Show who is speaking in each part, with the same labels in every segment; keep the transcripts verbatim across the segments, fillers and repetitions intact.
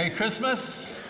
Speaker 1: Merry Christmas.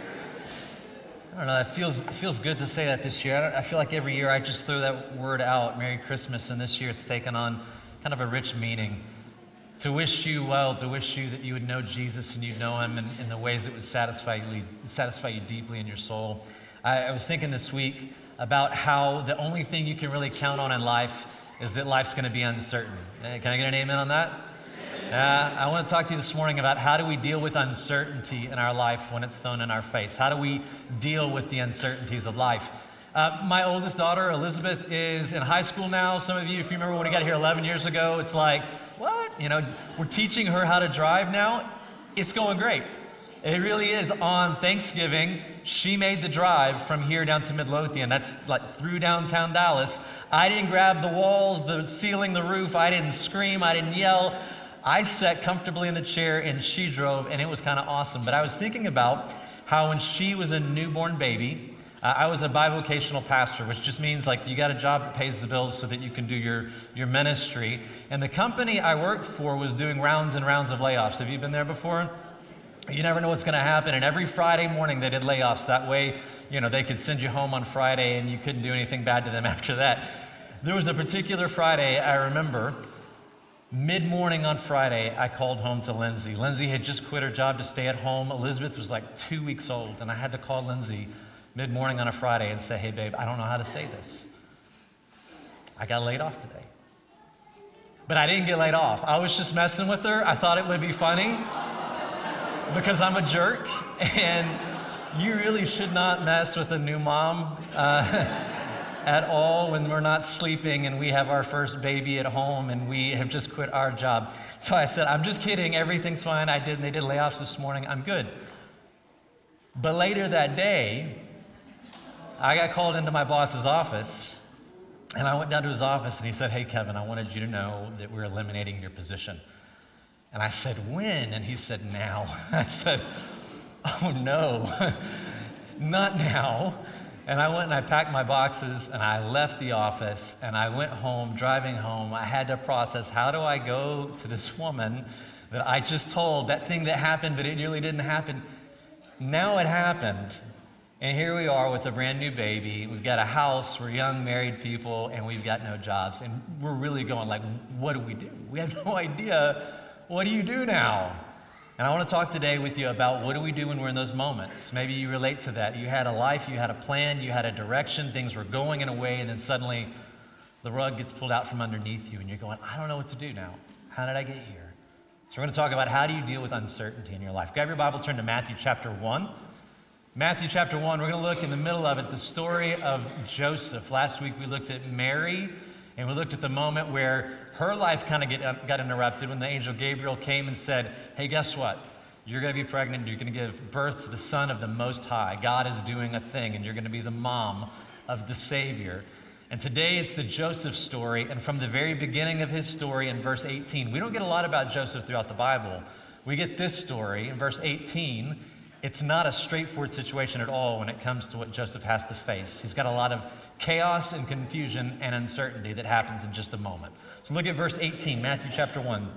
Speaker 1: I don't know, it feels, it feels good to say that this year. I, don't, I feel like every year I just throw that word out, Merry Christmas, and this year it's taken on kind of a rich meaning. To wish you well, to wish you that you would know Jesus and you'd know him in, in the ways that would satisfy you, satisfy you deeply in your soul. I, I was thinking this week about how the only thing you can really count on in life is that life's going to be uncertain. Can I get an amen on that? Uh, I want to talk to you this morning about how do we deal with uncertainty in our life when it's thrown in our face. How do we deal with the uncertainties of life? Uh, my oldest daughter, Elizabeth, is in high school now. Some of you, if you remember when we got here eleven years ago, it's like, what? You know, we're teaching her how to drive now. It's going great. It really is. On Thanksgiving, she made the drive from here down to Midlothian. That's like through downtown Dallas. I didn't grab the walls, the ceiling, the roof. I didn't scream. I didn't yell. I sat comfortably in the chair and she drove, and it was kind of awesome. But I was thinking about how when she was a newborn baby, uh, I was a bivocational pastor, which just means like you got a job that pays the bills so that you can do your, your ministry. And the company I worked for was doing rounds and rounds of layoffs. Have you been there before? You never know what's going to happen. And every Friday morning they did layoffs. That way, you know, they could send you home on Friday and you couldn't do anything bad to them after that. There was a particular Friday I remember. Mid-morning on Friday, I called home to Lindsay. Lindsay had just quit her job to stay at home. Elizabeth was like two weeks old, and I had to call Lindsay mid-morning on a Friday and say, hey, babe, I don't know how to say this. I got laid off today. But I didn't get laid off. I was just messing with her. I thought it would be funny because I'm a jerk, and you really should not mess with a new mom. Uh, at all when we're not sleeping and we have our first baby at home and we have just quit our job. So I said, I'm just kidding, everything's fine. I did, they did layoffs this morning, I'm good. But later that day, I got called into my boss's office and I went down to his office and he said, hey Kevin, I wanted you to know that we're eliminating your position. And I said, when? And he said, now. I said, oh no, not now. And I went and I packed my boxes and I left the office and I went home, driving home. I had to process, how do I go to this woman that I just told, that thing that happened, but it really didn't happen. Now it happened. And here we are with a brand new baby. We've got a house, we're young married people, and we've got no jobs. And we're really going like, what do we do? We have no idea. What do you do now? And I want to talk today with you about what do we do when we're in those moments. Maybe you relate to that. You had a life, you had a plan, you had a direction, things were going in a way, and then suddenly the rug gets pulled out from underneath you, and you're going, I don't know what to do now. How did I get here? So we're going to talk about how do you deal with uncertainty in your life. Grab your Bible, turn to Matthew chapter one. Matthew chapter one, we're going to look in the middle of it, the story of Joseph. Last week we looked at Mary, and we looked at the moment where her life kind of get, got interrupted when the angel Gabriel came and said, hey, guess what? You're going to be pregnant. You're going to give birth to the Son of the Most High. God is doing a thing, and you're going to be the mom of the Savior. And today it's the Joseph story, and from the very beginning of his story in verse eighteen, we don't get a lot about Joseph throughout the Bible. We get this story in verse eighteen. It's not a straightforward situation at all when it comes to what Joseph has to face. He's got a lot of chaos and confusion and uncertainty that happens in just a moment. So look at verse eighteen, Matthew chapter one.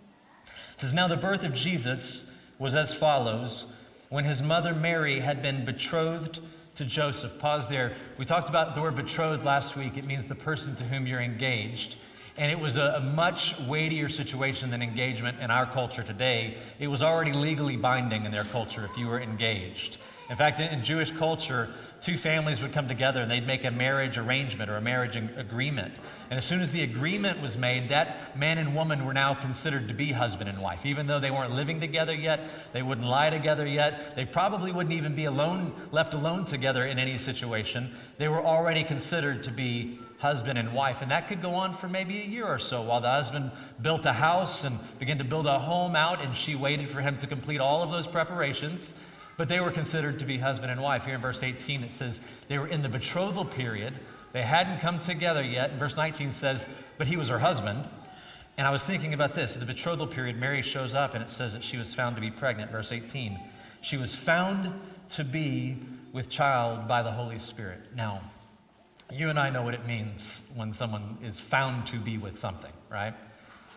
Speaker 1: It says, now the birth of Jesus was as follows. When his mother Mary had been betrothed to Joseph. Pause there. We talked about the word betrothed last week. It means the person to whom you're engaged. And it was a, a much weightier situation than engagement in our culture today. It was already legally binding in their culture if you were engaged. In fact, in, in Jewish culture, two families would come together and they'd make a marriage arrangement or a marriage agreement. And as soon as the agreement was made, that man and woman were now considered to be husband and wife. Even though they weren't living together yet, they wouldn't lie together yet, they probably wouldn't even be alone, left alone together in any situation. They were already considered to be husband and wife. And that could go on for maybe a year or so while the husband built a house and began to build a home out, and she waited for him to complete all of those preparations. But they were considered to be husband and wife. Here in verse eighteen, it says they were in the betrothal period. They hadn't come together yet. And verse nineteen says, but he was her husband. And I was thinking about this. The betrothal period, Mary shows up and it says that she was found to be pregnant. Verse eighteen, she was found to be with child by the Holy Spirit. Now, you and I know what it means when someone is found to be with something, right?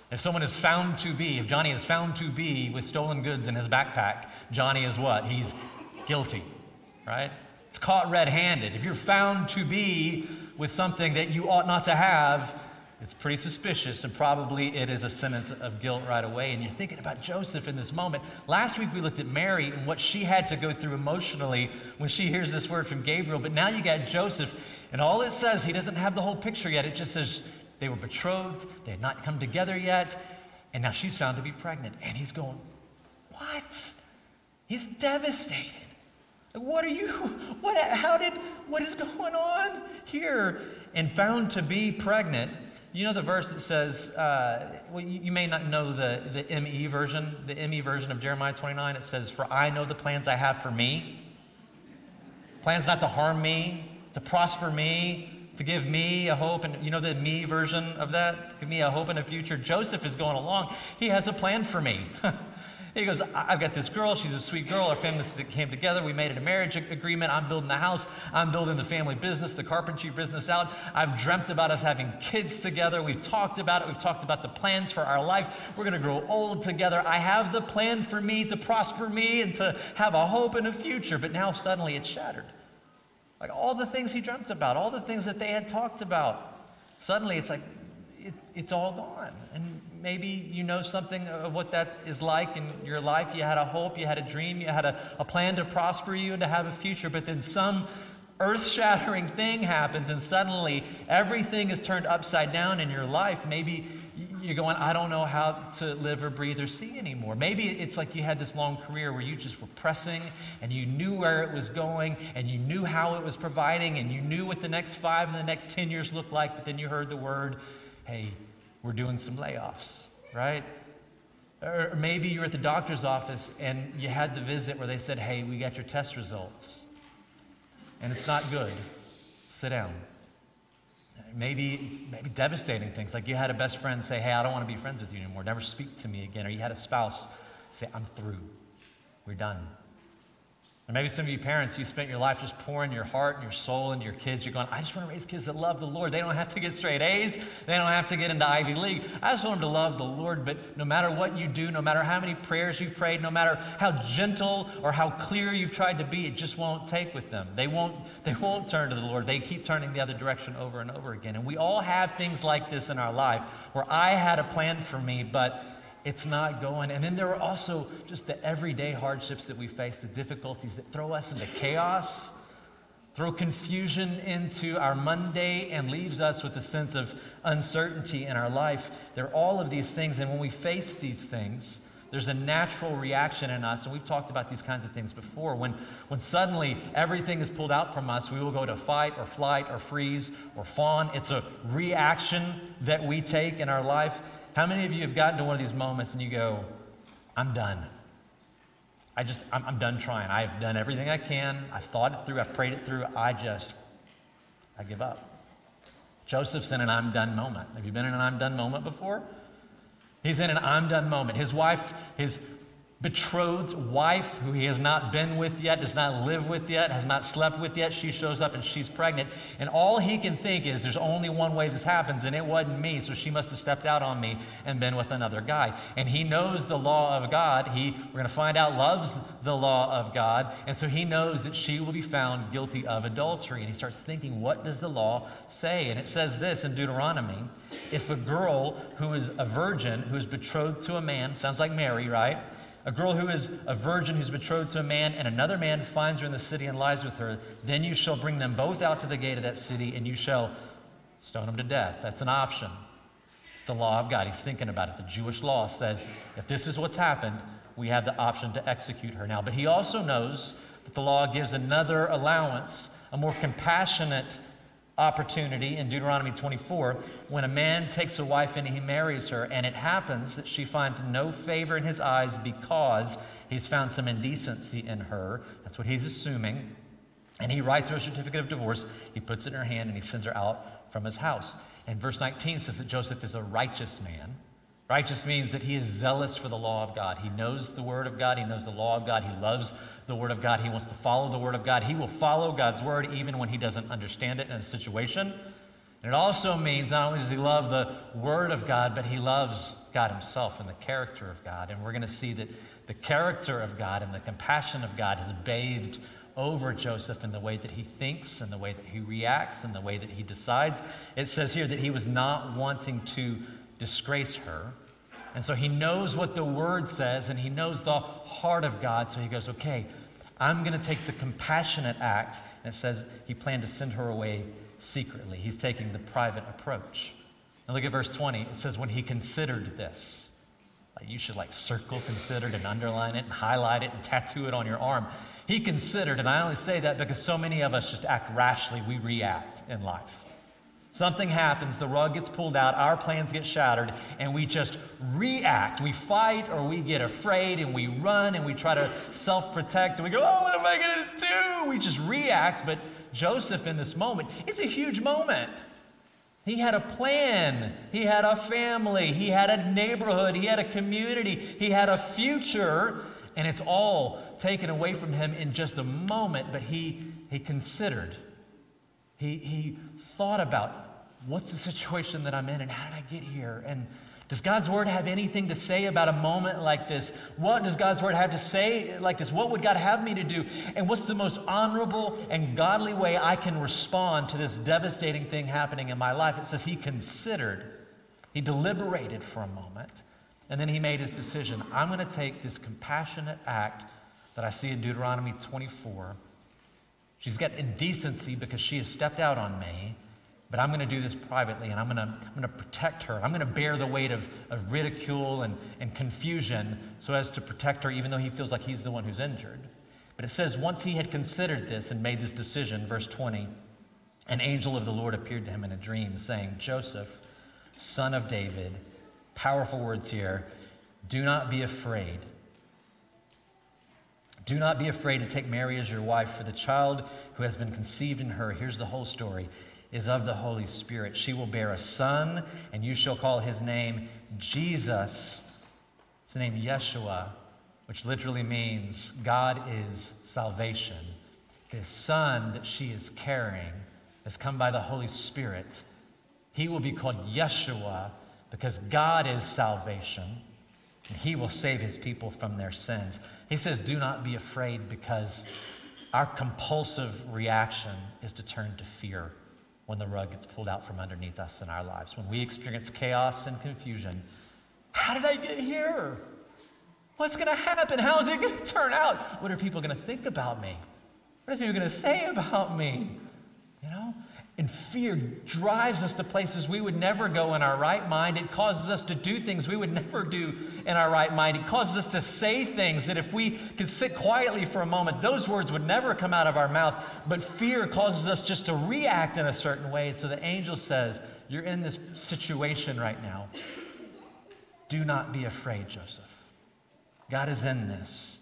Speaker 1: If someone is found to be, if Johnny is found to be with stolen goods in his backpack, Johnny is what? He's guilty, right? It's caught red-handed. If you're found to be with something that you ought not to have, it's pretty suspicious, and probably it is a sentence of guilt right away. And you're thinking about Joseph in this moment. Last week we looked at Mary and what she had to go through emotionally when she hears this word from Gabriel. But now you got Joseph, and all it says, he doesn't have the whole picture yet. It just says they were betrothed, they had not come together yet, and now she's found to be pregnant. And he's going, what? He's devastated. What are you, what, how did, what is going on here? And found to be pregnant. You know the verse that says, uh, well, you, you may not know the, the M E version, the M E version of Jeremiah twenty-nine. It says, for I know the plans I have for me. Plans not to harm me, to prosper me, to give me a hope. And you know the me version of that? Give me a hope in a future. Joseph is going along. He has a plan for me. He goes, I've got this girl. She's a sweet girl. Our families came together. We made a marriage agreement. I'm building the house. I'm building the family business, the carpentry business out. I've dreamt about us having kids together. We've talked about it. We've talked about the plans for our life. We're going to grow old together. I have the plan for me to prosper me and to have a hope and a future. But now suddenly it's shattered. Like all the things he dreamt about, all the things that they had talked about. Suddenly it's like, it, it's all gone. And maybe you know something of what that is like in your life. You had a hope, you had a dream, you had a, a plan to prosper you and to have a future, but then some earth-shattering thing happens and suddenly everything is turned upside down in your life. Maybe you're going, I don't know how to live or breathe or see anymore. Maybe it's like you had this long career where you just were pressing and you knew where it was going and you knew how it was providing and you knew what the next five and the next ten years looked like, but then you heard the word, hey, we're doing some layoffs, right? Or maybe you were at the doctor's office and you had the visit where they said, hey, we got your test results. And it's not good. Sit down. Maybe, maybe devastating things, like you had a best friend say, hey, I don't want to be friends with you anymore. Never speak to me again. Or you had a spouse say, I'm through. We're done. Or maybe some of you parents, you spent your life just pouring your heart and your soul into your kids. You're going, I just want to raise kids that love the Lord. They don't have to get straight A's. They don't have to get into Ivy League. I just want them to love the Lord. But no matter what you do, no matter how many prayers you've prayed, no matter how gentle or how clear you've tried to be, it just won't take with them. They won't, they won't turn to the Lord. They keep turning the other direction over and over again. And we all have things like this in our life where I had a plan for me, but it's not going. And then there are also just the everyday hardships that we face, the difficulties that throw us into chaos, throw confusion into our Monday and leaves us with a sense of uncertainty in our life. There are all of these things, and when we face these things, there's a natural reaction in us, and we've talked about these kinds of things before. When, when suddenly everything is pulled out from us, we will go to fight or flight or freeze or fawn. It's a reaction that we take in our life. How many of you have gotten to one of these moments and you go, I'm done. I just, I'm, I'm done trying. I've done everything I can. I've thought it through. I've prayed it through. I just, I give up. Joseph's in an I'm done moment. Have you been in an I'm done moment before? He's in an I'm done moment. His wife, his betrothed wife, who he has not been with yet, does not live with yet, has not slept with yet, she shows up and she's pregnant. And all he can think is there's only one way this happens, and it wasn't me, so she must have stepped out on me and been with another guy. And he knows the law of God. He, we're going to find out, loves the law of God. And so he knows that she will be found guilty of adultery. And he starts thinking, what does the law say? And it says this in Deuteronomy: if a girl who is a virgin, who is betrothed to a man, sounds like Mary, right? A girl who is a virgin who's betrothed to a man, and another man finds her in the city and lies with her, then you shall bring them both out to the gate of that city, and you shall stone them to death. That's an option. It's the law of God. He's thinking about it. The Jewish law says, if this is what's happened, we have the option to execute her now. But he also knows that the law gives another allowance, a more compassionate opportunity in Deuteronomy twenty-four, when a man takes a wife and he marries her, and it happens that she finds no favor in his eyes because he's found some indecency in her. That's what he's assuming. And he writes her a certificate of divorce, he puts it in her hand, and he sends her out from his house. And verse nineteen says that Joseph is a righteous man. Righteous means that he is zealous for the law of God. He knows the word of God. He knows the law of God. He loves the word of God. He wants to follow the word of God. He will follow God's word even when he doesn't understand it in a situation. And it also means not only does he love the Word of God, but he loves God himself and the character of God. And we're going to see that the character of God and the compassion of God has bathed over Joseph in the way that he thinks and the way that he reacts and the way that he decides. It says here that he was not wanting to disgrace her. And so he knows what the Word says and he knows the heart of God. So he goes, okay, I'm going to take the compassionate act. And it says he planned to send her away secretly. He's taking the private approach. And look at verse twenty. It says, when he considered this, like you should like circle considered and underline it and highlight it and tattoo it on your arm. He considered, and I only say that because so many of us just act rashly. We react in life. Something happens, the rug gets pulled out, our plans get shattered, and we just react. We fight or we get afraid and we run and we try to self-protect and we go, oh, what am I going to do? We just react. But Joseph in this moment, it's a huge moment. He had a plan. He had a family. He had a neighborhood. He had a community. He had a future. And it's all taken away from him in just a moment. But he, he considered. He, he thought about, what's the situation that I'm in and how did I get here? And does God's Word have anything to say about a moment like this? What does God's Word have to say like this? What would God have me to do? And what's the most honorable and godly way I can respond to this devastating thing happening in my life? It says he considered. He deliberated for a moment. And then he made his decision. I'm going to take this compassionate act that I see in Deuteronomy twenty-four. She's got indecency because she has stepped out on me. But I'm going to do this privately, and I'm going to, I'm going to protect her. I'm going to bear the weight of, of ridicule and, and confusion so as to protect her, even though he feels like he's the one who's injured. But it says, once he had considered this and made this decision, verse twenty, an angel of the Lord appeared to him in a dream, saying, Joseph, son of David, powerful words here, do not be afraid. Do not be afraid to take Mary as your wife, for the child who has been conceived in her, here's the whole story, is of the Holy Spirit. She will bear a son, and you shall call his name Jesus. It's the name Yeshua, which literally means God is salvation. This son that she is carrying has come by the Holy Spirit. He will be called Yeshua because God is salvation, and he will save his people from their sins. He says, do not be afraid, because our compulsive reaction is to turn to fear when the rug gets pulled out from underneath us in our lives. When we experience chaos and confusion, how did I get here? What's going to happen? How is it going to turn out? What are people going to think about me? What are people going to say about me? You know? And fear drives us to places we would never go in our right mind. It causes us to do things we would never do in our right mind. It causes us to say things that if we could sit quietly for a moment, those words would never come out of our mouth. But fear causes us just to react in a certain way. So the angel says, you're in this situation right now. Do not be afraid, Joseph. God is in this.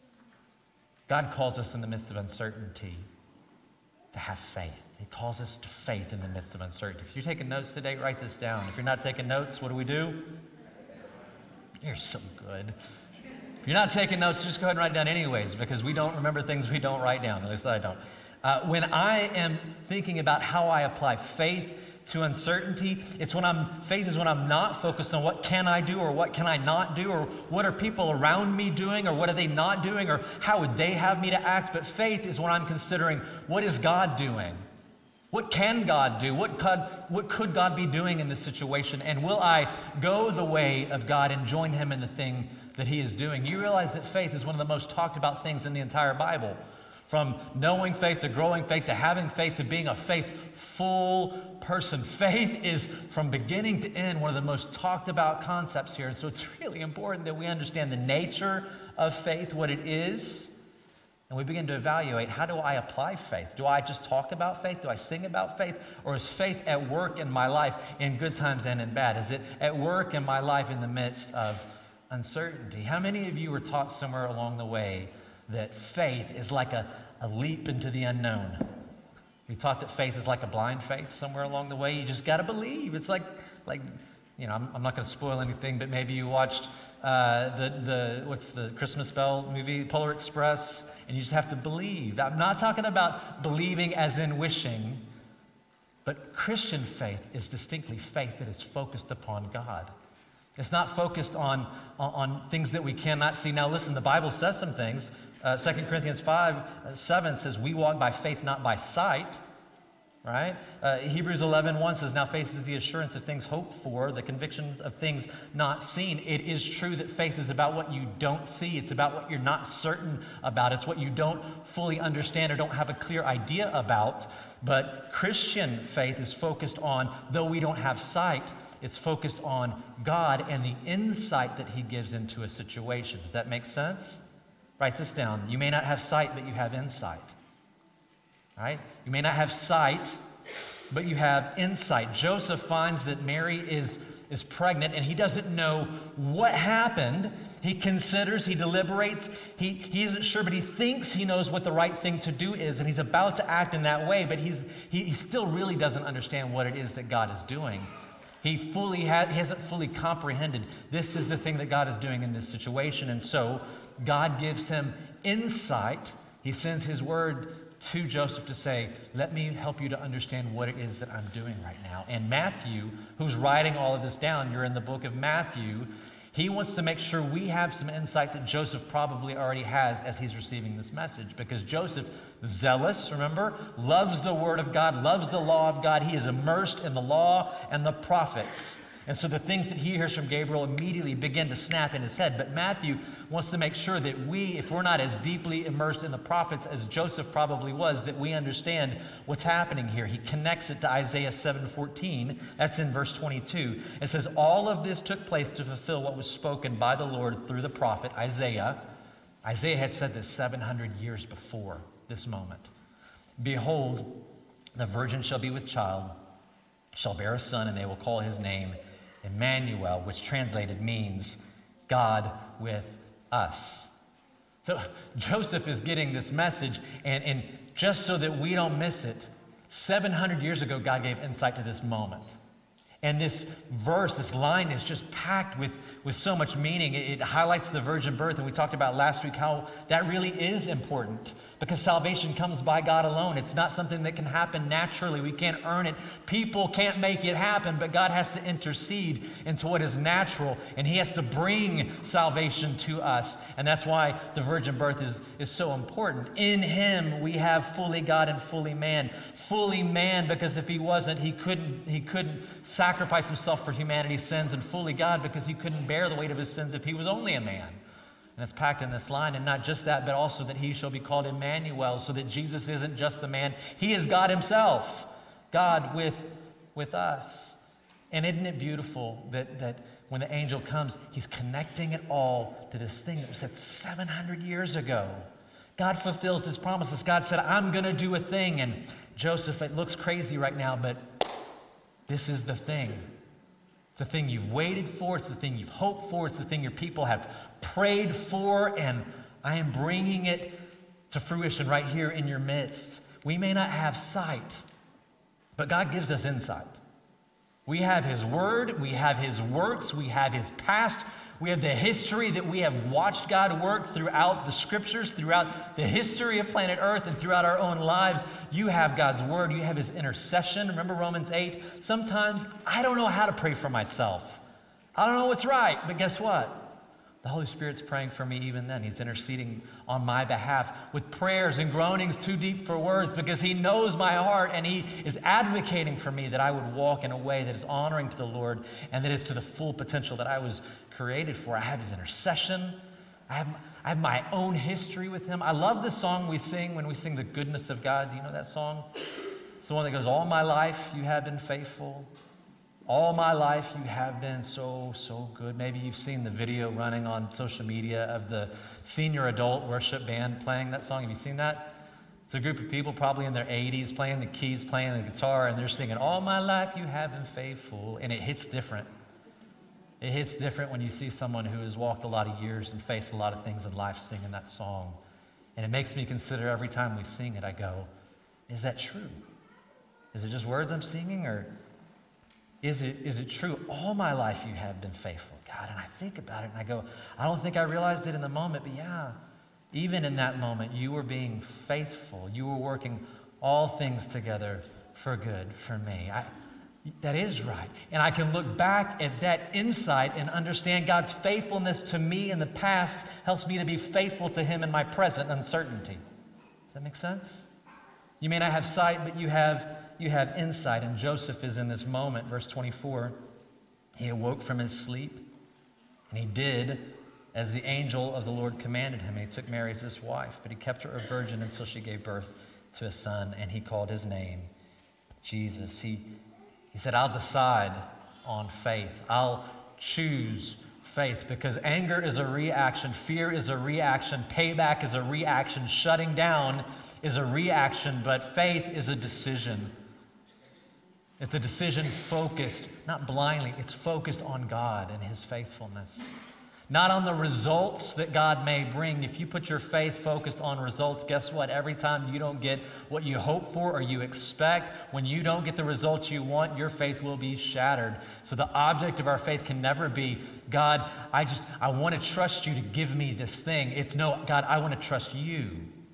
Speaker 1: God calls us in the midst of uncertainty to have faith. He calls us to faith in the midst of uncertainty. If you're taking notes today, write this down. If you're not taking notes, what do we do? You're so good. If you're not taking notes, just go ahead and write down anyways, because we don't remember things we don't write down. At least I don't. Uh, when I am thinking about how I apply faith to uncertainty, it's when I'm, faith is when I'm not focused on what can I do or what can I not do or what are people around me doing or what are they not doing or how would they have me to act. But faith is when I'm considering, what is God doing? What can God do? What could, what could God be doing in this situation? And will I go the way of God and join him in the thing that he is doing? You realize that faith is one of the most talked about things in the entire Bible. From knowing faith to growing faith to having faith to being a faithful person. Faith is from beginning to end one of the most talked about concepts here. And so it's really important that we understand the nature of faith, what it is. And we begin to evaluate, how do I apply faith? Do I just talk about faith? Do I sing about faith? Or is faith at work in my life in good times and in bad? Is it at work in my life in the midst of uncertainty? How many of you were taught somewhere along the way that faith is like a, a leap into the unknown? We taught that faith is like a blind faith somewhere along the way. You just got to believe. It's like, like you know, I'm, I'm not going to spoil anything, but maybe you watched uh, the, the, what's the Christmas Bell movie, Polar Express, and you just have to believe. I'm not talking about believing as in wishing. But Christian faith is distinctly faith that is focused upon God. It's not focused on, on, on things that we cannot see. Now listen, the Bible says some things. Uh, Second Corinthians five, uh, seven says, we walk by faith, not by sight. Right? Uh, Hebrews eleven one says, now faith is the assurance of things hoped for, the convictions of things not seen. It is true that faith is about what you don't see. It's about what you're not certain about. It's what you don't fully understand or don't have a clear idea about. But Christian faith is focused on, though we don't have sight, it's focused on God and the insight that he gives into a situation. Does that make sense? Write this down. You may not have sight, but you have insight. Right? You may not have sight, but you have insight. Joseph finds that Mary is, is pregnant, and he doesn't know what happened. He considers, he deliberates, he, he isn't sure, but he thinks he knows what the right thing to do is, and he's about to act in that way, but he's, he, he still really doesn't understand what it is that God is doing. He fully ha- he hasn't fully comprehended this is the thing that God is doing in this situation, and so God gives him insight. He sends his word to Joseph to say, let me help you to understand what it is that I'm doing right now. And Matthew, who's writing all of this down, you're in the book of Matthew, he wants to make sure we have some insight that Joseph probably already has as he's receiving this message. Because Joseph, zealous, remember, loves the word of God, loves the law of God. He is immersed in the law and the prophets. And so the things that he hears from Gabriel immediately begin to snap in his head. But Matthew wants to make sure that we, if we're not as deeply immersed in the prophets as Joseph probably was, that we understand what's happening here. He connects it to Isaiah seven fourteen. That's in verse twenty-two. It says, all of this took place to fulfill what was spoken by the Lord through the prophet Isaiah. Isaiah had said this seven hundred years before this moment. Behold, the virgin shall be with child, shall bear a son, and they will call his name Emmanuel, which translated means God with us. So Joseph is getting this message, and, and just so that we don't miss it, seven hundred years ago, God gave insight to this moment. And this verse, this line is just packed with, with so much meaning. It, it highlights the virgin birth, and we talked about last week how that really is important because salvation comes by God alone. It's not something that can happen naturally. We can't earn it. People can't make it happen, but God has to intercede into what is natural, and he has to bring salvation to us. And that's why the virgin birth is, is so important. In him, we have fully God and fully man. Fully man because if he wasn't, he couldn't, he couldn't sacrifice himself for humanity's sins, and fully God because he couldn't bear the weight of his sins if he was only a man. And it's packed in this line. And not just that, but also that he shall be called Emmanuel, so that Jesus isn't just the man. He is God himself, God with, with us. And isn't it beautiful that, that when the angel comes, he's connecting it all to this thing that was said seven hundred years ago. God fulfills his promises. God said, I'm going to do a thing. And Joseph, it looks crazy right now, but this is the thing. It's the thing you've waited for. It's the thing you've hoped for. It's the thing your people have prayed for. And I am bringing it to fruition right here in your midst. We may not have sight, but God gives us insight. We have his word. We have his works. We have his past. We have the history that we have watched God work throughout the scriptures, throughout the history of planet Earth, and throughout our own lives. You have God's word. You have his intercession. Remember Romans eight? Sometimes I don't know how to pray for myself. I don't know what's right, but guess what? The Holy Spirit's praying for me even then. He's interceding on my behalf with prayers and groanings too deep for words because he knows my heart and he is advocating for me that I would walk in a way that is honoring to the Lord and that is to the full potential that I was created for. I have his intercession. I have, I have my own history with him. I love the song we sing when we sing the goodness of God. Do you know that song? It's the one that goes, all my life you have been faithful. All my life you have been so, so good. Maybe you've seen the video running on social media of the senior adult worship band playing that song. Have you seen that? It's a group of people probably in their eighties playing the keys, playing the guitar, and they're singing, all my life you have been faithful. And it hits different. It hits different when you see someone who has walked a lot of years and faced a lot of things in life singing that song. And it makes me consider every time we sing it, I go, is that true? Is it just words I'm singing, or Is it, is it true? All my life you have been faithful, God. And I think about it and I go, I don't think I realized it in the moment, but yeah, even in that moment, you were being faithful. You were working all things together for good for me. I, that is right. And I can look back at that insight and understand God's faithfulness to me in the past helps me to be faithful to him in my present uncertainty. Does that make sense? You may not have sight, but you have, you have insight. And Joseph is in this moment, verse twenty-four. He awoke from his sleep, and he did as the angel of the Lord commanded him. And he took Mary as his wife, but he kept her a virgin until she gave birth to a son, and he called his name Jesus. He, he said, I'll decide on faith. I'll choose faith, because anger is a reaction, fear is a reaction, payback is a reaction, shutting down is a reaction, but faith is a decision. It's a decision focused, not blindly, it's focused on God and his faithfulness. Not on the results that God may bring. If you put your faith focused on results, guess what? Every time you don't get what you hope for or you expect, when you don't get the results you want, your faith will be shattered. So the object of our faith can never be, God, I just, I want to trust you to give me this thing. It's no, God, I want to trust you.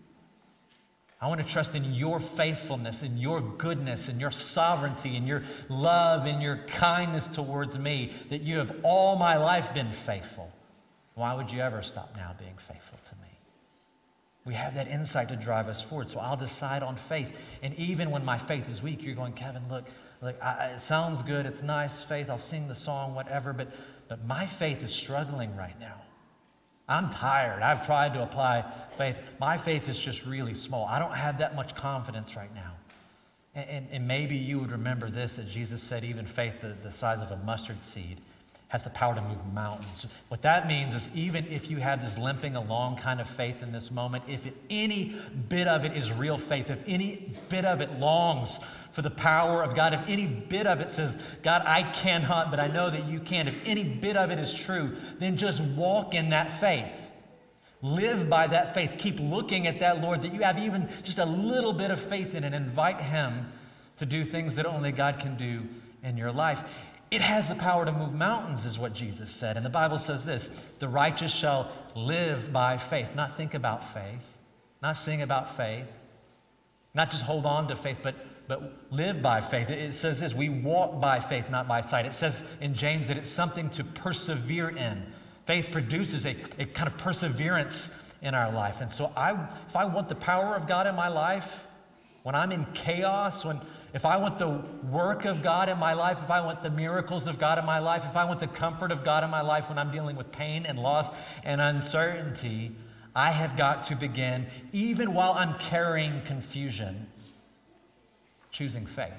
Speaker 1: I want to trust in your faithfulness, in your goodness, in your sovereignty, in your love, in your kindness towards me, that you have all my life been faithful. Why would you ever stop now being faithful to me? We have that insight to drive us forward. So I'll decide on faith. And even when my faith is weak, you're going, Kevin, look, look I, it sounds good. It's nice faith. I'll sing the song, whatever. But, but my faith is struggling right now. I'm tired. I've tried to apply faith. My faith is just really small. I don't have that much confidence right now. And, and, and maybe you would remember this, that Jesus said even faith the, the size of a mustard seed has the power to move mountains. What that means is even if you have this limping along kind of faith in this moment, if it, any bit of it is real faith, if any bit of it longs for the power of God, if any bit of it says, God, I cannot, but I know that you can, if any bit of it is true, then just walk in that faith. Live by that faith. Keep looking at that Lord, that you have even just a little bit of faith in, and invite him to do things that only God can do in your life. It has the power to move mountains, is what Jesus said. And the Bible says this, the righteous shall live by faith. Not think about faith, not sing about faith, not just hold on to faith, but, but live by faith. It says this, we walk by faith, not by sight. It says in James that it's something to persevere in. Faith produces a, a kind of perseverance in our life. And so I, if I want the power of God in my life, when I'm in chaos, when if I want the work of God in my life, if I want the miracles of God in my life, if I want the comfort of God in my life when I'm dealing with pain and loss and uncertainty, I have got to begin, even while I'm carrying confusion, choosing faith.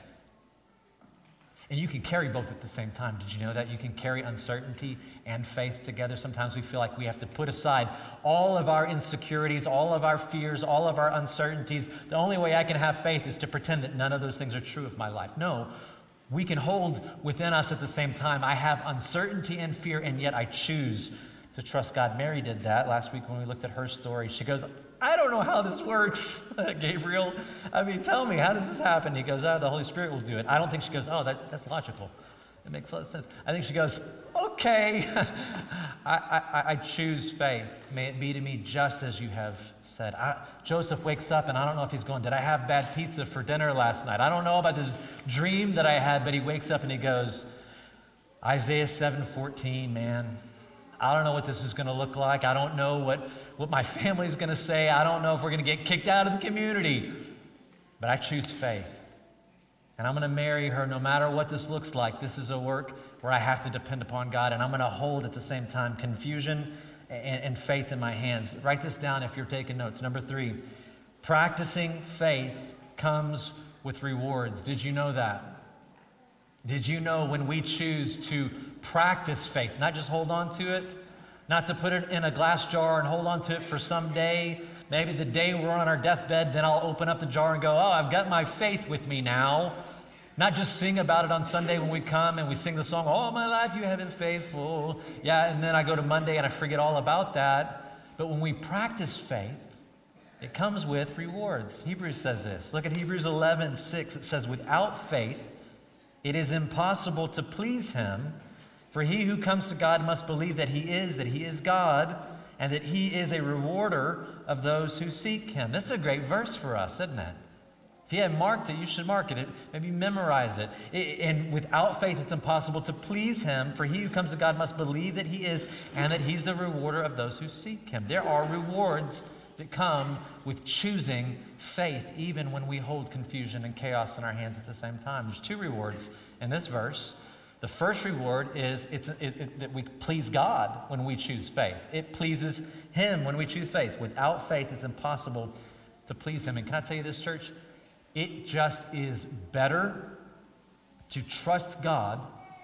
Speaker 1: And you can carry both at the same time. Did you know that? You can carry uncertainty and faith together. Sometimes we feel like we have to put aside all of our insecurities, all of our fears, all of our uncertainties. The only way I can have faith is to pretend that none of those things are true of my life. No, we can hold within us at the same time. I have uncertainty and fear, and yet I choose to trust God. Mary did that last week when we looked at her story. She goes, I don't know how this works, Gabriel. I mean, tell me, how does this happen? He goes, oh, the Holy Spirit will do it. I don't think she goes, oh, that, that's logical. It makes a lot of sense. I think she goes, okay, I, I, I choose faith. May it be to me just as you have said. I, Joseph wakes up, and I don't know if he's going, did I have bad pizza for dinner last night? I don't know about this dream that I had, but he wakes up and he goes, Isaiah seven fourteen, man. I don't know what this is going to look like. I don't know what, what my family's going to say. I don't know if we're going to get kicked out of the community. But I choose faith. And I'm going to marry her no matter what this looks like. This is a work where I have to depend upon God. And I'm going to hold at the same time confusion and, and faith in my hands. Write this down if you're taking notes. Number three, practicing faith comes with rewards. Did you know that? Did you know when we choose to practice faith, not just hold on to it, not to put it in a glass jar and hold on to it for some day, maybe the day we're on our deathbed, then I'll open up the jar and go, oh, I've got my faith with me now. Not just sing about it on Sunday when we come and we sing the song, all my life you have been faithful. Yeah, and then I go to Monday and I forget all about that. But when we practice faith, it comes with rewards. Hebrews says this. Look at Hebrews eleven six. It says, without faith, it is impossible to please him, for he who comes to God must believe that he is, that he is God, and that he is a rewarder of those who seek him. This is a great verse for us, isn't it? If you haven't marked it, you should mark it. Maybe memorize it. it. And without faith, it's impossible to please him. For he who comes to God must believe that he is and that he's the rewarder of those who seek him. There are rewards that come with choosing faith, even when we hold confusion and chaos in our hands at the same time. There's two rewards in this verse. The first reward is it's, it, it, that we please God when we choose faith. It pleases him when we choose faith. Without faith, it's impossible to please him. And can I tell you this, church? It just is better to trust God,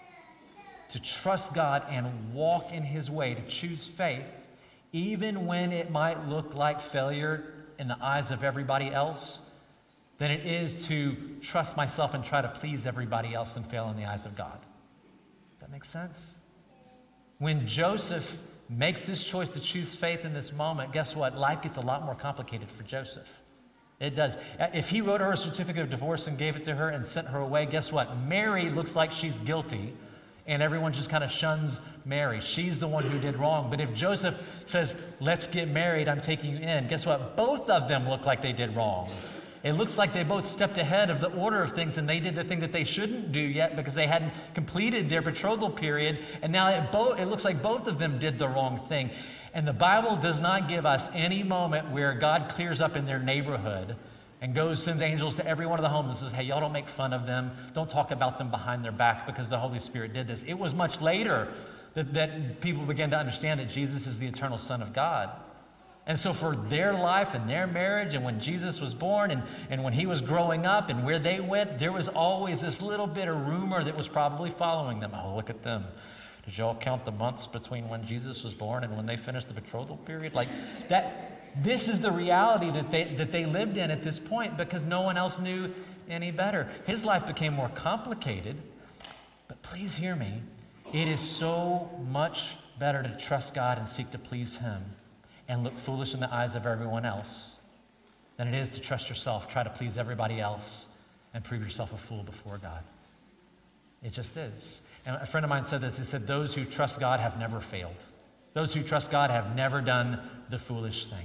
Speaker 1: to trust God and walk in his way, to choose faith, even when it might look like failure in the eyes of everybody else, than it is to trust myself and try to please everybody else and fail in the eyes of God. Does that make sense? When Joseph makes this choice to choose faith in this moment, guess what? Life gets a lot more complicated for Joseph. It does. If he wrote her a certificate of divorce and gave it to her and sent her away, guess what? Mary looks like she's guilty, and everyone just kind of shuns Mary. She's the one who did wrong. But if Joseph says, let's get married, I'm taking you in, guess what? Both of them look like they did wrong. It looks like they both stepped ahead of the order of things, and they did the thing that they shouldn't do yet because they hadn't completed their betrothal period, and now it, bo- it looks like both of them did the wrong thing. And the Bible does not give us any moment where God clears up in their neighborhood and goes, sends angels to every one of the homes and says, hey, y'all don't make fun of them. Don't talk about them behind their back because the Holy Spirit did this. It was much later that, that people began to understand that Jesus is the eternal Son of God. And so for their life and their marriage, and when Jesus was born and, and when he was growing up and where they went, there was always this little bit of rumor that was probably following them. Oh, look at them. Did y'all count the months between when Jesus was born and when they finished the betrothal period? Like that, this is the reality that they that they lived in at this point because no one else knew any better. His life became more complicated, but please hear me. It is so much better to trust God and seek to please him and look foolish in the eyes of everyone else than it is to trust yourself, try to please everybody else, and prove yourself a fool before God. It just is. And a friend of mine said this. He said, those who trust God have never failed. Those who trust God have never done the foolish thing.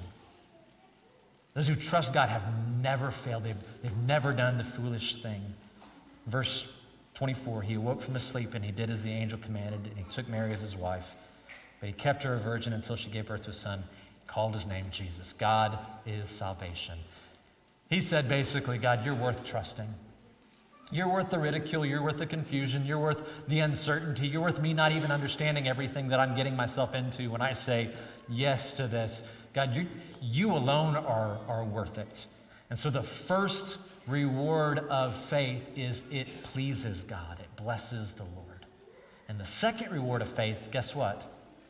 Speaker 1: Those who trust God have never failed. They've, they've never done the foolish thing. Verse twenty-four, he awoke from his sleep and he did as the angel commanded, and he took Mary as his wife. But he kept her a virgin until she gave birth to a son, called his name Jesus. God is salvation. He said basically, God, you're worth trusting. You're worth the ridicule, you're worth the confusion, you're worth the uncertainty, you're worth me not even understanding everything that I'm getting myself into when I say yes to this. God, you, you alone are, are worth it. And so the first reward of faith is it pleases God, it blesses the Lord. And the second reward of faith, guess what?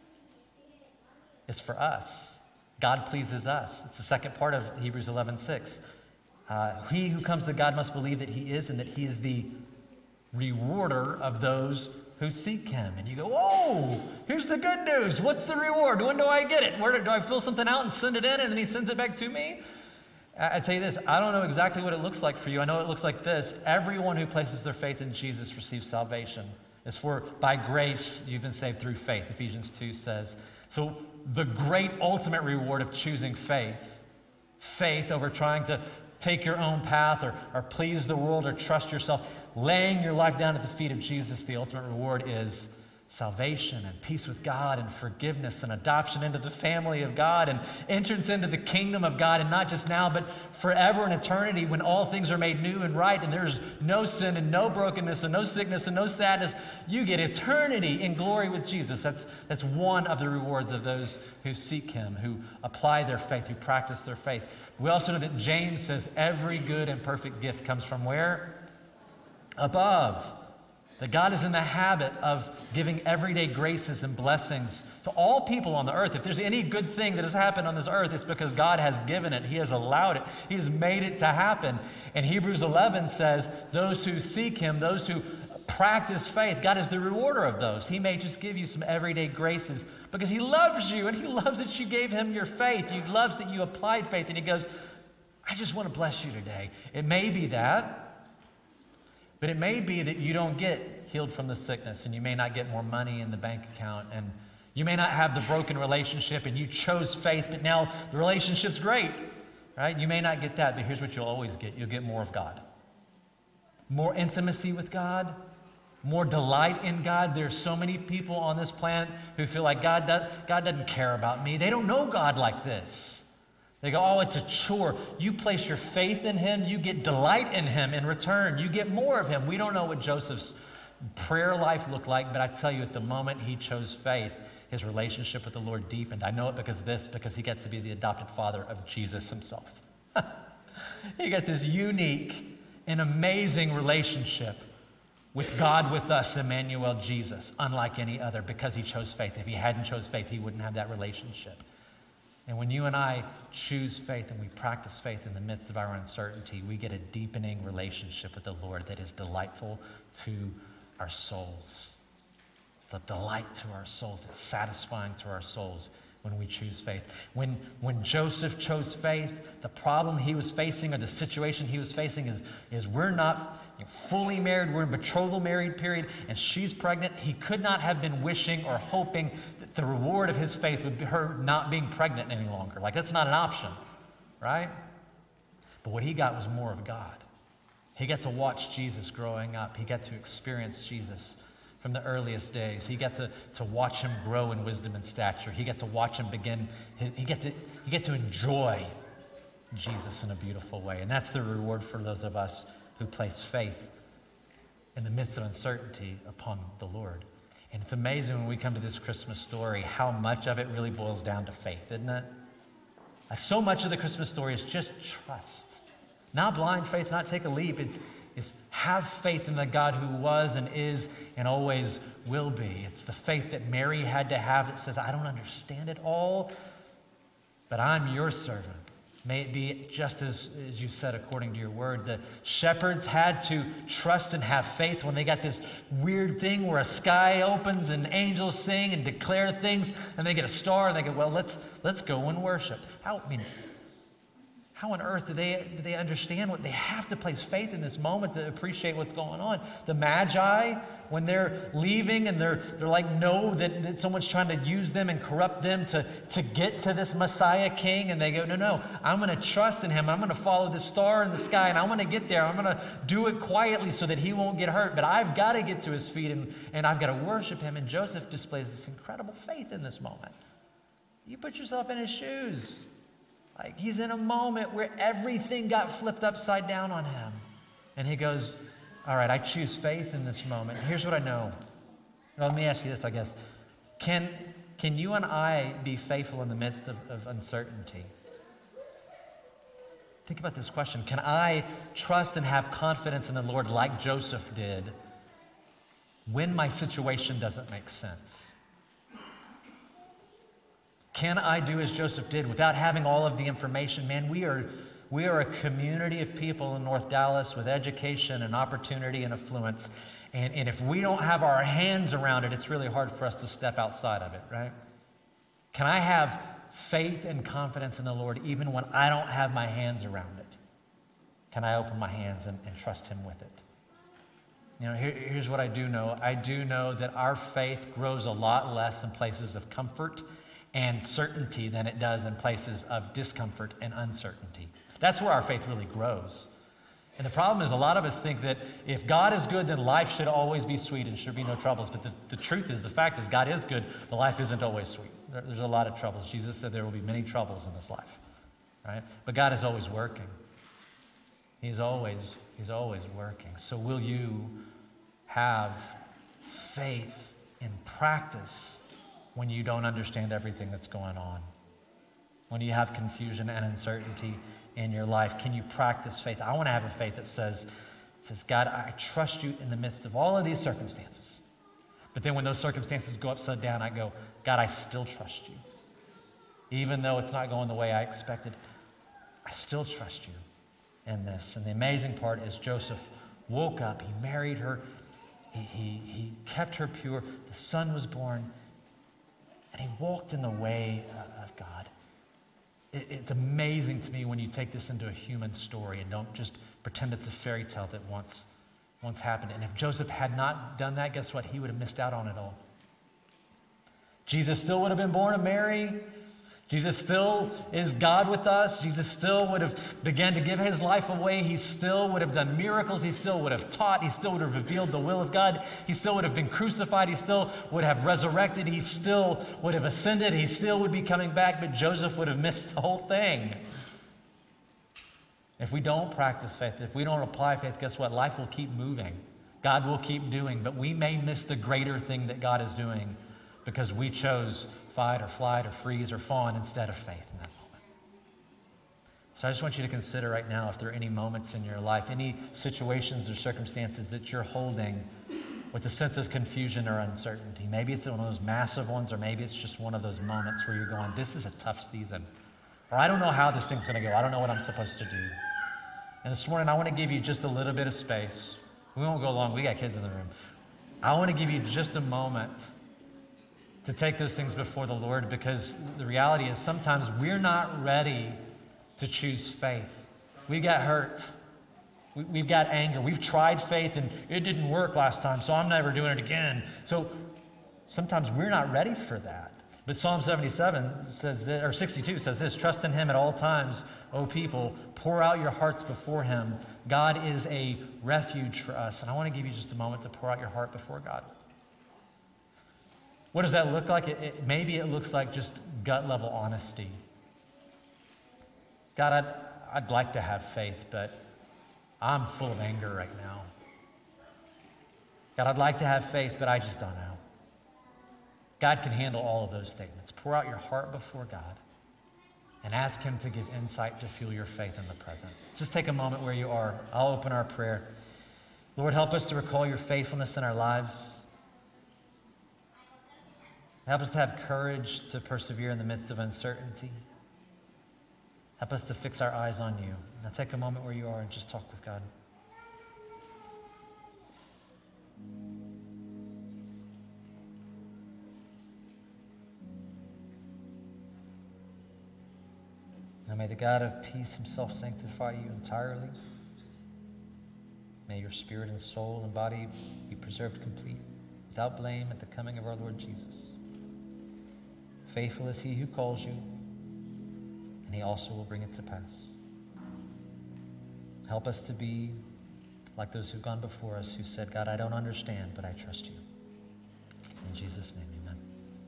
Speaker 1: It's for us. God pleases us. It's the second part of Hebrews eleven six. Uh, he who comes to God must believe that he is and that he is the rewarder of those who seek him. And you go, whoa, here's the good news. What's the reward? When do I get it? Where do, do I fill something out and send it in and then he sends it back to me? I, I tell you this, I don't know exactly what it looks like for you. I know it looks like this. Everyone who places their faith in Jesus receives salvation. It's for by grace you've been saved through faith, Ephesians two says. So the great ultimate reward of choosing faith, faith over trying to take your own path or, or please the world or trust yourself, laying your life down at the feet of Jesus, the ultimate reward is salvation and peace with God and forgiveness and adoption into the family of God and entrance into the kingdom of God, and not just now, but forever in eternity when all things are made new and right and there's no sin and no brokenness and no sickness and no sadness. You get eternity in glory with Jesus. That's, that's one of the rewards of those who seek him, who apply their faith, who practice their faith. We also know that James says every good and perfect gift comes from where? Above. That God is in the habit of giving everyday graces and blessings to all people on the earth. If there's any good thing that has happened on this earth, it's because God has given it. He has allowed it. He has made it to happen. And Hebrews eleven says, those who seek him, those who practice faith, God is the rewarder of those. He may just give you some everyday graces because he loves you and he loves that you gave him your faith. He loves that you applied faith, and he goes, I just want to bless you today. It may be that. But it may be that you don't get healed from the sickness, and you may not get more money in the bank account, and you may not have the broken relationship, and you chose faith, but now the relationship's great. right? You may not get that, but here's what you'll always get. You'll get more of God. More intimacy with God, more delight in God. There's so many people on this planet who feel like God, does, God doesn't care about me. They don't know God like this. They go, oh, it's a chore. You place your faith in him. You get delight in him in return. You get more of him. We don't know what Joseph's prayer life looked like, but I tell you, at the moment he chose faith, his relationship with the Lord deepened. I know it because of this, because he gets to be the adopted father of Jesus himself. He got this unique and amazing relationship with God with us, Emmanuel, Jesus, unlike any other, because he chose faith. If he hadn't chose faith, he wouldn't have that relationship. And when you and I choose faith and we practice faith in the midst of our uncertainty, we get a deepening relationship with the Lord that is delightful to our souls. It's a delight to our souls. It's satisfying to our souls when we choose faith. When, when Joseph chose faith, the problem he was facing, or the situation he was facing, is, is we're not fully married. We're in betrothal married period, and she's pregnant. He could not have been wishing or hoping that the reward of his faith would be her not being pregnant any longer. Like, that's not an option, right? But what he got was more of God. He got to watch Jesus growing up. He got to experience Jesus from the earliest days. He got to, to watch him grow in wisdom and stature. He got to watch him begin. He, he got to he get to enjoy Jesus in a beautiful way. And that's the reward for those of us who place faith in the midst of uncertainty upon the Lord. And it's amazing when we come to this Christmas story how much of it really boils down to faith, isn't it? Like, so much of the Christmas story is just trust. Not blind faith, not take a leap. It's, it's have faith in the God who was and is and always will be. It's the faith that Mary had to have that says, I don't understand it all, but I'm your servant. May it be just as, as you said, according to your word. The shepherds had to trust and have faith when they got this weird thing where a sky opens and angels sing and declare things, and they get a star and they go, well, let's let's go and worship. How, I mean, how on earth do they do they understand what they have to place faith in this moment to appreciate what's going on? The Magi, when they're leaving and they're they're like, know that, that someone's trying to use them and corrupt them to, to get to this Messiah King, and they go, no, no, I'm going to trust in him. I'm going to follow the star in the sky, and I'm going to get there. I'm going to do it quietly so that he won't get hurt, but I've got to get to his feet, and, and I've got to worship him. And Joseph displays this incredible faith in this moment. You put yourself in his shoes. Like, he's in a moment where everything got flipped upside down on him. And he goes, all right, I choose faith in this moment. Here's what I know. Well, let me ask you this, I guess. Can, can you and I be faithful in the midst of, of uncertainty? Think about this question. Can I trust and have confidence in the Lord like Joseph did when my situation doesn't make sense? Can I do as Joseph did without having all of the information? Man, we are we are a community of people in North Dallas with education and opportunity and affluence. And, and if we don't have our hands around it, it's really hard for us to step outside of it, right? Can I have faith and confidence in the Lord even when I don't have my hands around it? Can I open my hands and, and trust him with it? You know, here, here's what I do know. I do know that our faith grows a lot less in places of comfort and certainty than it does in places of discomfort and uncertainty. That's where our faith really grows. And the problem is, a lot of us think that if God is good, then life should always be sweet and should be no troubles. But the, the truth is, the fact is, God is good, but life isn't always sweet. There, there's a lot of troubles. Jesus said there will be many troubles in this life, right? But God is always working. He's always, he's always working. So will you have faith in practice when you don't understand everything that's going on? When you have confusion and uncertainty in your life, can you practice faith? I want to have a faith that says, says, God, I trust you in the midst of all of these circumstances. But then when those circumstances go upside down, I go, God, I still trust you. Even though it's not going the way I expected, I still trust you in this. And the amazing part is Joseph woke up, he married her, he, he, he kept her pure, the son was born, and he walked in the way of God. It, it's amazing to me when you take this into a human story and don't just pretend it's a fairy tale that once, once happened. And if Joseph had not done that, guess what? He would have missed out on it all. Jesus still would have been born of Mary. Jesus still is God with us. Jesus still would have begun to give his life away. He still would have done miracles. He still would have taught. He still would have revealed the will of God. He still would have been crucified. He still would have resurrected. He still would have ascended. He still would be coming back, but Joseph would have missed the whole thing. If we don't practice faith, if we don't apply faith, guess what? Life will keep moving. God will keep doing, but we may miss the greater thing that God is doing because we chose fight or flight or freeze or fawn instead of faith in that moment. So I just want you to consider right now if there are any moments in your life, any situations or circumstances that you're holding with a sense of confusion or uncertainty. Maybe it's one of those massive ones, or maybe it's just one of those moments where you're going, this is a tough season. Or I don't know how this thing's going to go. I don't know what I'm supposed to do. And this morning, I want to give you just a little bit of space. We won't go long. We got kids in the room. I want to give you just a moment to take those things before the Lord, because the reality is sometimes we're not ready to choose faith. We got hurt. We, we've got anger. We've tried faith and it didn't work last time, so I'm never doing it again. So sometimes we're not ready for that. But Psalm seventy-seven says that, or sixty-two says this: trust in him at all times, O people, pour out your hearts before him. God is a refuge for us. And I want to give you just a moment to pour out your heart before God. What does that look like? It, it, maybe it looks like just gut level honesty. God, I'd, I'd like to have faith, but I'm full of anger right now. God, I'd like to have faith, but I just don't know. God can handle all of those statements. Pour out your heart before God and ask him to give insight to fuel your faith in the present. Just take a moment where you are. I'll open our prayer. Lord, help us to recall your faithfulness in our lives. Help us to have courage to persevere in the midst of uncertainty. Help us to fix our eyes on you. Now take a moment where you are and just talk with God. Now may the God of peace himself sanctify you entirely. May your spirit and soul and body be preserved complete, without blame, at the coming of our Lord Jesus. Faithful is he who calls you, and he also will bring it to pass. Help us to be like those who've gone before us, who said, God, I don't understand, but I trust you. In Jesus' name, amen.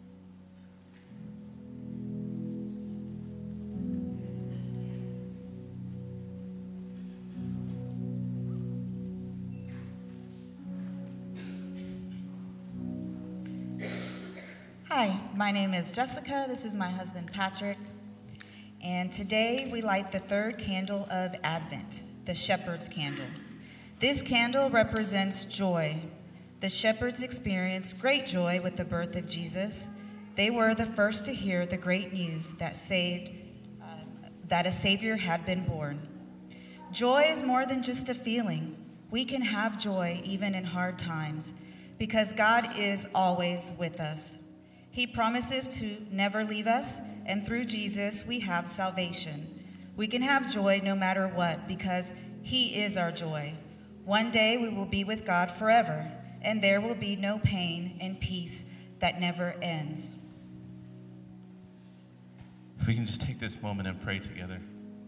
Speaker 2: Hi, my name is Jessica. This is my husband, Patrick. And today we light the third candle of Advent, the shepherd's candle. This candle represents joy. The shepherds experienced great joy with the birth of Jesus. They were the first to hear the great news that saved, uh, that a Savior had been born. Joy is more than just a feeling. We can have joy even in hard times because God is always with us. He promises to never leave us, and through Jesus, we have salvation. We can have joy no matter what because he is our joy. One day we will be with God forever, and there will be no pain and peace that never ends.
Speaker 3: If we can just take this moment and pray together.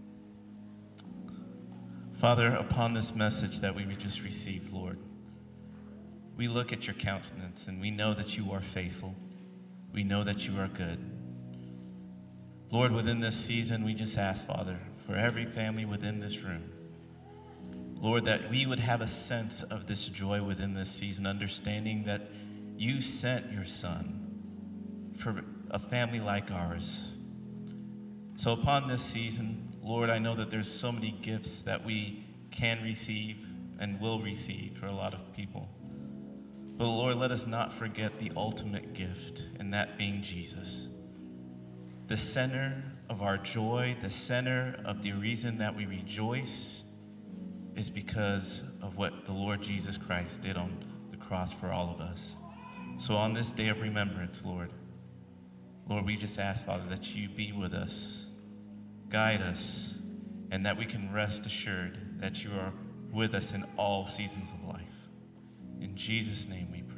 Speaker 3: Father, upon this message that we just received, Lord, we look at your countenance and we know that you are faithful. We know that you are good. Lord, within this season, we just ask, Father, for every family within this room, Lord, that we would have a sense of this joy within this season, understanding that you sent your Son for a family like ours. So upon this season, Lord, I know that there's so many gifts that we can receive and will receive for a lot of people. But Lord, let us not forget the ultimate gift, and that being Jesus. The center of our joy, the center of the reason that we rejoice is because of what the Lord Jesus Christ did on the cross for all of us. So on this day of remembrance, Lord, Lord, we just ask, Father, that you be with us, guide us, and that we can rest assured that you are with us in all seasons of life. In Jesus' name we pray.